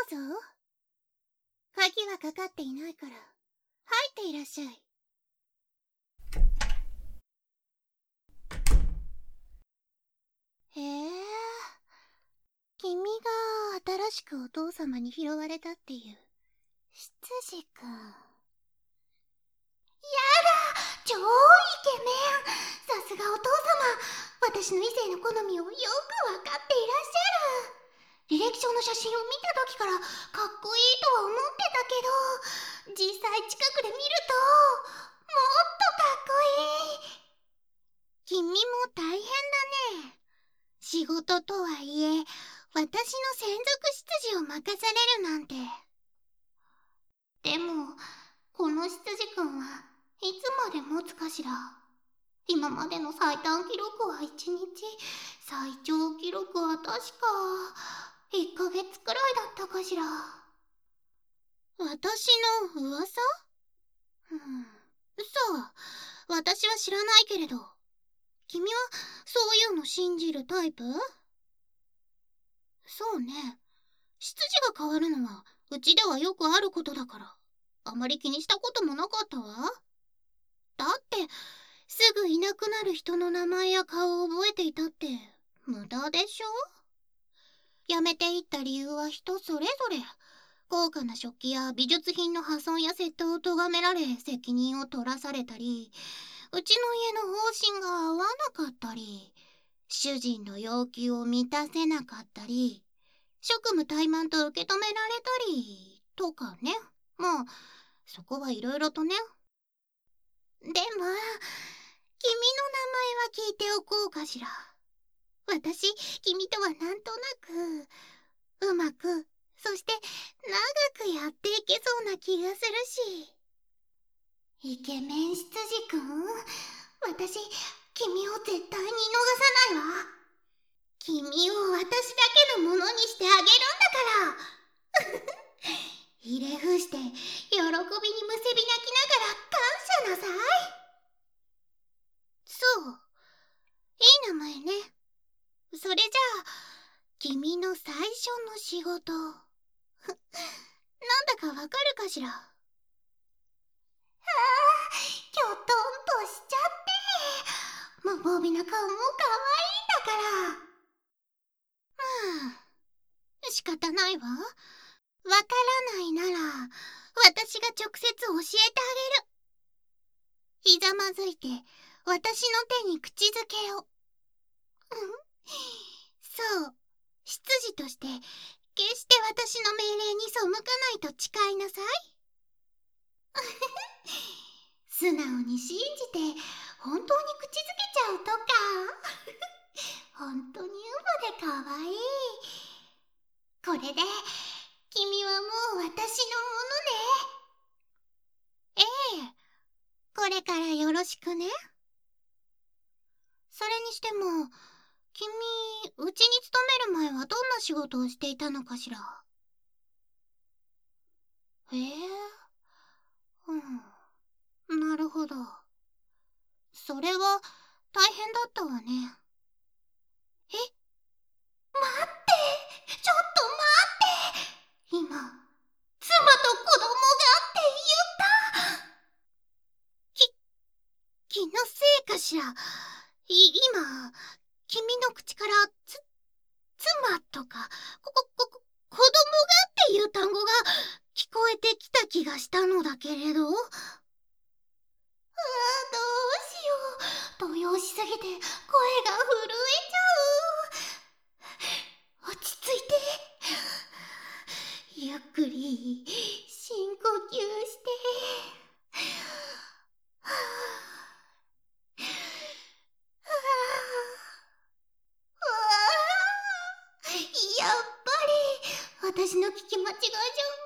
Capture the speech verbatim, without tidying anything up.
うぞ。鍵はかかっていないから、入っていらっしゃい。へえ、君が新しくお父様に拾われたっていう執事か。やだ、超イケメン。さすがお父様、私の異性の好みをよくわかっていらっしゃる。履歴書の写真を見た時からかっこいいとは思ってたけど、実際近くで見るともっとかっこいい。君も大変だね。仕事とはいえ、私の専属執事を任されるなんて。でも、この執事君はいつまで持つかしら。今までの最短記録はいちにち、最長記録は確かいっかげつくらいだったかしら。私の噂？うん、そう、私は知らないけれど。君はそういうの信じるタイプ？そうね。執事が変わるのはうちではよくあることだから、あまり気にしたこともなかったわ。だってすぐいなくなる人の名前や顔を覚えていたって無駄でしょ？辞めていった理由は人それぞれ。高価な食器や美術品の破損や窃盗を咎められ責任を取らされたり、うちの家の方針が合わなかったり、主人の要求を満たせなかったり、職務怠慢と受け止められたりとかね。まあそこはいろいろとね。でも君の名前は聞いておこうかしら。私君とはなんとなくうまく、そして長くやっていけそうな気がするし。イケメン執事くん、私君を絶対に逃さないわ。君を私だけのものにしてあげるんだからひれ伏して喜びにむせび泣きながら感謝なさい。そう、いい名前ね。それじゃあ君の最初の仕事なんだかわかるかしら。ああ、きょとんとしちゃって。無防備な顔も可愛いんだから。はあ、仕方ないわ。わからないなら私が直接教えてあげる。ひざまずいて私の手に口づけを。そう、執事として決して私の命令に背かないと誓いなさい。素直に信じて本当に口づけちゃうとか本当にウボでかわいい。これで君はもう私のものね。ええ、これからよろしくね。それにしても君、うちに勤める前はどんな仕事をしていたのかしら。へえ、うん、なるほど。それは大変だったわね。え、待って、ちょっと待って。今、妻と子供がって言った。き、気のせいかしら。い、今、君の口からつ、妻とか、こ、こ、こ、こ子供がっていう単語が聞こえてきた気がしたのだけれど。ああ、どうしよう。動揺しすぎて声が震えちゃう。落ち着いて。ゆっくり深呼吸して。はあ、はあ、はあ、やっぱり私の聞き間違いじゃ